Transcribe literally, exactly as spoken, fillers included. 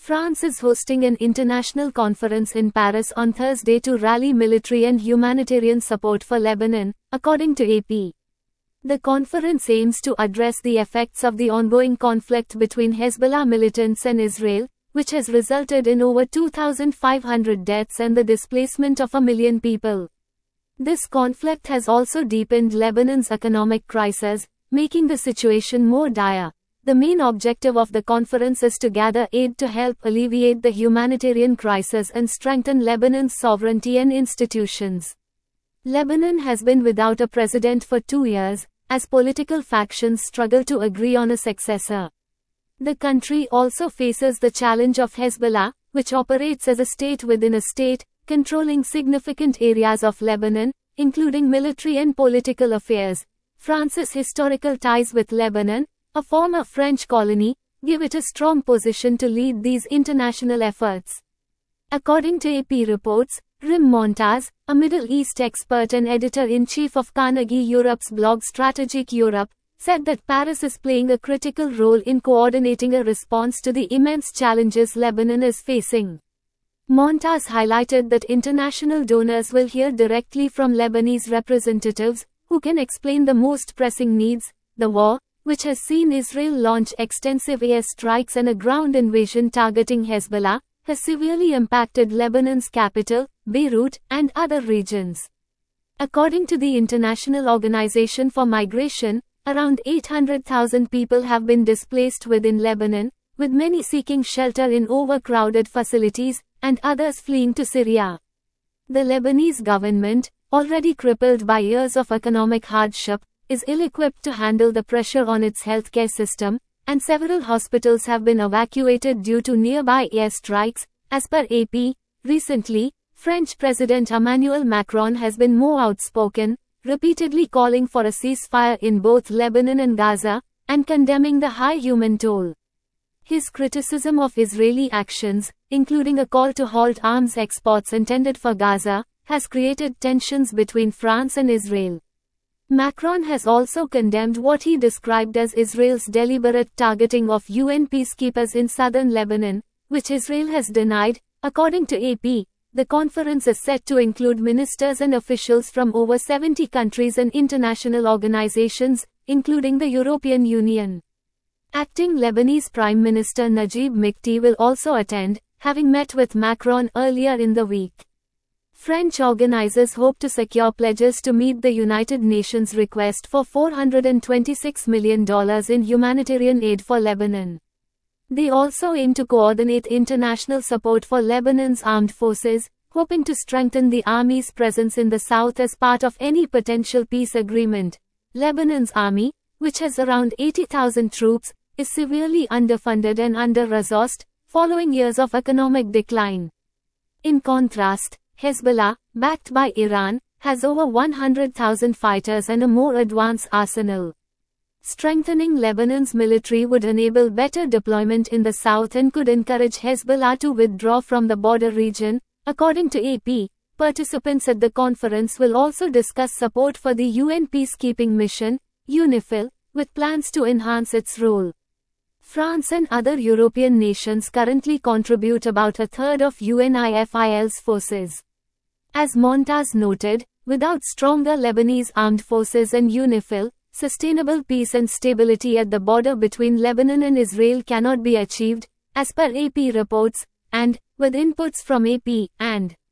France is hosting an international conference in Paris on Thursday to rally military and humanitarian support for Lebanon, according to A P. The conference aims to address the effects of the ongoing conflict between Hezbollah militants and Israel, which has resulted in over two thousand five hundred deaths and the displacement of a million people. This conflict has also deepened Lebanon's economic crisis, making the situation more dire. The main objective of the conference is to gather aid to help alleviate the humanitarian crisis and strengthen Lebanon's sovereignty and institutions. Lebanon has been without a president for two years, as political factions struggle to agree on a successor. The country also faces the challenge of Hezbollah, which operates as a state within a state, controlling significant areas of Lebanon, including military and political affairs. France's historical ties with Lebanon, a former French colony, give it a strong position to lead these international efforts. According to A P reports, Rim Montaz, a Middle East expert and editor-in-chief of Carnegie Europe's blog Strategic Europe, said that Paris is playing a critical role in coordinating a response to the immense challenges Lebanon is facing. Montaz highlighted that international donors will hear directly from Lebanese representatives, who can explain the most pressing needs. The war, which has seen Israel launch extensive air strikes and a ground invasion targeting Hezbollah, has severely impacted Lebanon's capital, Beirut, and other regions. According to the International Organization for Migration, around eight hundred thousand people have been displaced within Lebanon, with many seeking shelter in overcrowded facilities, and others fleeing to Syria. The Lebanese government, already crippled by years of economic hardship, is ill-equipped to handle the pressure on its healthcare system, and several hospitals have been evacuated due to nearby airstrikes, as per A P. Recently, French President Emmanuel Macron has been more outspoken, repeatedly calling for a ceasefire in both Lebanon and Gaza, and condemning the high human toll. His criticism of Israeli actions, including a call to halt arms exports intended for Gaza, has created tensions between France and Israel. Macron has also condemned what he described as Israel's deliberate targeting of U N peacekeepers in southern Lebanon, which Israel has denied. According to A P, the conference is set to include ministers and officials from over seventy countries and international organizations, including the European Union. Acting Lebanese Prime Minister Najib Mikati will also attend, having met with Macron earlier in the week. French organizers hope to secure pledges to meet the United Nations request for four hundred twenty-six million dollars in humanitarian aid for Lebanon. They also aim to coordinate international support for Lebanon's armed forces, hoping to strengthen the army's presence in the south as part of any potential peace agreement. Lebanon's army, which has around eighty thousand troops, is severely underfunded and under-resourced, following years of economic decline. In contrast, Hezbollah, backed by Iran, has over one hundred thousand fighters and a more advanced arsenal. Strengthening Lebanon's military would enable better deployment in the south and could encourage Hezbollah to withdraw from the border region. According to A P, participants at the conference will also discuss support for the U N peacekeeping mission, UNIFIL, with plans to enhance its role. France and other European nations currently contribute about a third of UNIFIL's forces. As Montaz noted, without stronger Lebanese armed forces and UNIFIL, sustainable peace and stability at the border between Lebanon and Israel cannot be achieved, as per A P reports, and, with inputs from A P and